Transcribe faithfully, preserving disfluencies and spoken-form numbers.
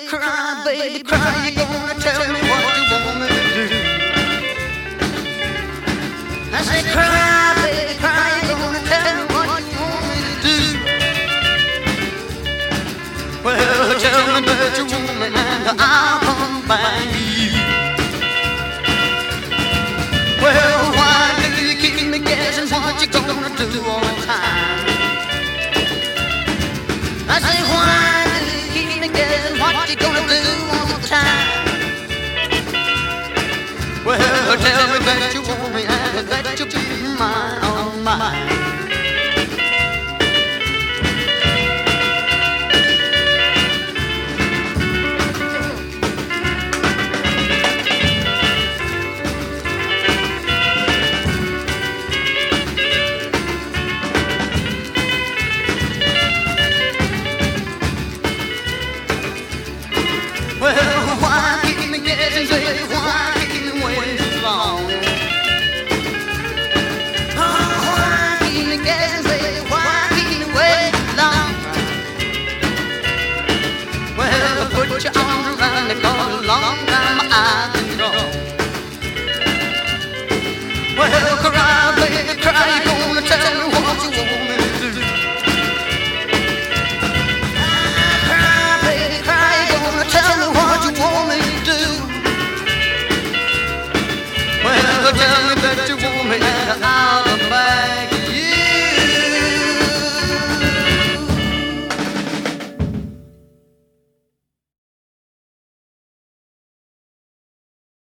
cry, baby, cry. You gonna tell me what you want me to do? I said, cry, baby, cry. You gonna tell me what you want me to do? Well, tell me that you want me and I'll come find you. Well, why do you keep me guessing what you gonna do all the time? I say, why do you keep me guessing what you gonna do all the time? Well, tell me that you want me and that you'll be mine, all mine. Well, why keep me guessing, baby? Why keep me waiting so long? Oh, why keep me guessing, baby? Why keep me waiting so long? Well, put your arms around me, 'cause a long time I've been gone. Well, cry, baby, cry. You gonna tell me what you want me to do? Tell me what you want me to do. Well, tell me that you want me and I